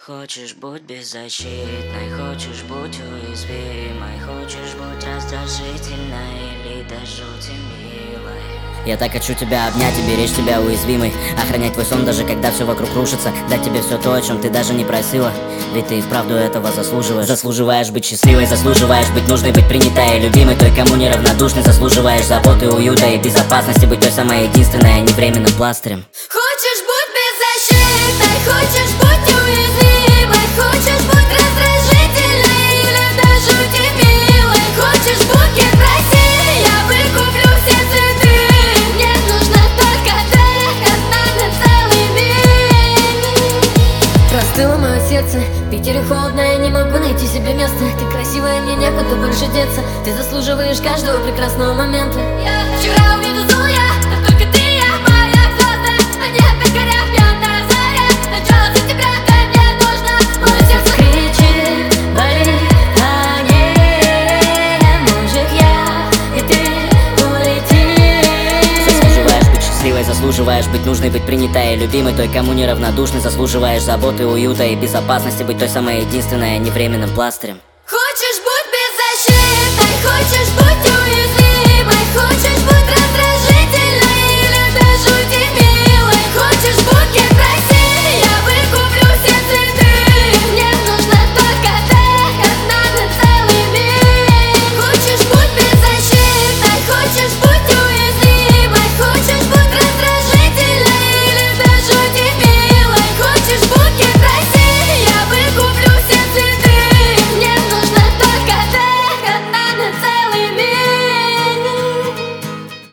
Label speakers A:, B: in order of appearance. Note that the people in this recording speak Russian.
A: Хочешь быть беззащитной, хочешь быть уязвимой, хочешь быть раздражительной или до жути милой.
B: Я так хочу тебя обнять и беречь тебя уязвимой, охранять твой сон, даже когда все вокруг рушится, дать тебе все то, о чем ты даже не просила. Ведь ты и вправду этого заслуживаешь. Заслуживаешь быть счастливой, заслуживаешь быть нужной, быть принятой и любимой, той, кому неравнодушной. Заслуживаешь заботы, уюта и безопасности, быть той самой единственной, а не временным пластырем.
C: Хочешь быть беззащитной, хочешь быть уязвимой, хочешь быть раздражительной или до жути милой. Хочешь букет в России, я выкуплю все цветы. Мне нужна только ты, одна на целый мир. Простыло мое сердце, в Питере холодно, я не могу найти себе места. Ты красивая, мне некуда больше деться. Ты заслуживаешь каждого прекрасного момента. Я вчера увидел золото, а только ты, я моя звезда. Они опять горят, пьяная заря. Начало сентября, ты мне нужна. Мое сердце кричит, болит, а не может я и ты улетим.
B: Заслуживаешь быть счастливой, заслуживаешь быть нужной, быть принятой и любимой, той, кому неравнодушной. Заслуживаешь заботы, уюта и безопасности, быть той самой единственной, а не временным пластырем.
C: Хочешь быть беззащитной, хочешь